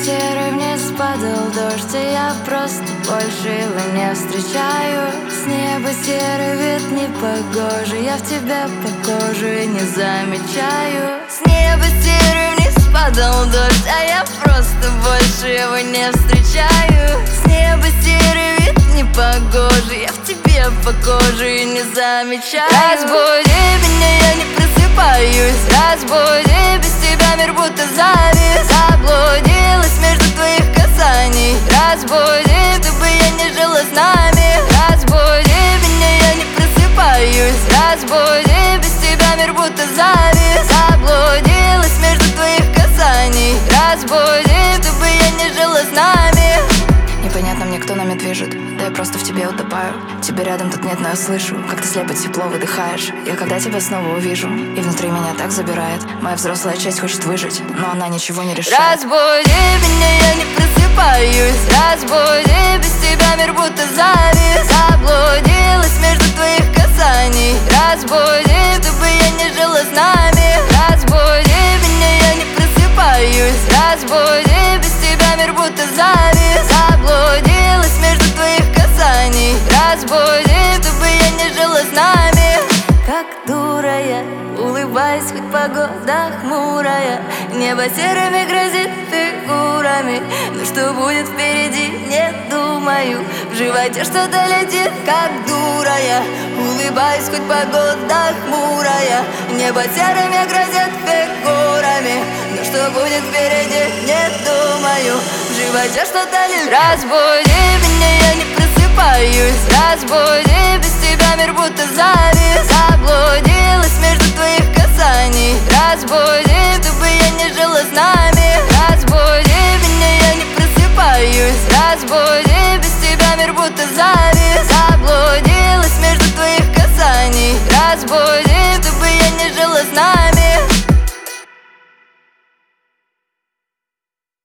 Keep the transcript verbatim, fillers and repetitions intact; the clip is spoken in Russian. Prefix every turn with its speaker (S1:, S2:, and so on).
S1: серый вниз падал дождь, а я просто больше его не встречаю. С неба серый вид непогожий, я в тебя похожу и не замечаю. С неба серый вниз падал дождь, а я просто больше его не встречаю. С неба серый вид непогожий, я в тебе похожу и не замечаю. Разбуди меня, я не просыпаюсь. Разбуди, без тебя мир будто завис. Заблудилась между твоих касаний. Разбуди, чтобы я не жила с нами. Разбуди меня, я не просыпаюсь. Разбуди, без тебя мир будто завис. Заблудилась между твоих касаний. Разбуди, чтобы я не жила с нами.
S2: Непонятно мне, кто нами движет, да я просто в тебе утопаю. Тебя рядом тут нет, но я слышу, как ты слепо тепло выдыхаешь. Я когда тебя снова увижу, и внутри меня так забирает. Моя взрослая часть хочет выжить, но она ничего не решает.
S1: Разбуди меня, я не просыпаюсь. Разбуди, без тебя мир будто завис. Заблудилась между твоих касаний. Разбуди, чтобы я не жила с нами. Разбуди меня, я не просыпаюсь. Разбуди, без тебя мир будто завис. Заблудилась между твоих касаний. Разбуди, чтобы я не жила с нами. Как дура я, улыбаюсь, хоть погода хмурая. Небо серыми грозит фигурами, но что будет впереди, не думаю. В животе что-то летит, как дура я. Улыбаюсь, хоть погода хмурая. Небо серыми грозит фигурами, но что будет впереди, не думаю. В животе что-то летит. Разбуди меня, я не просыпаюсь. Разбуди, без тебя мир будто завис. Заблудилась между твоих касаний. Разбуди, чтобы я не жила с нами. Разбуди меня, я не просыпаюсь. Разбуди.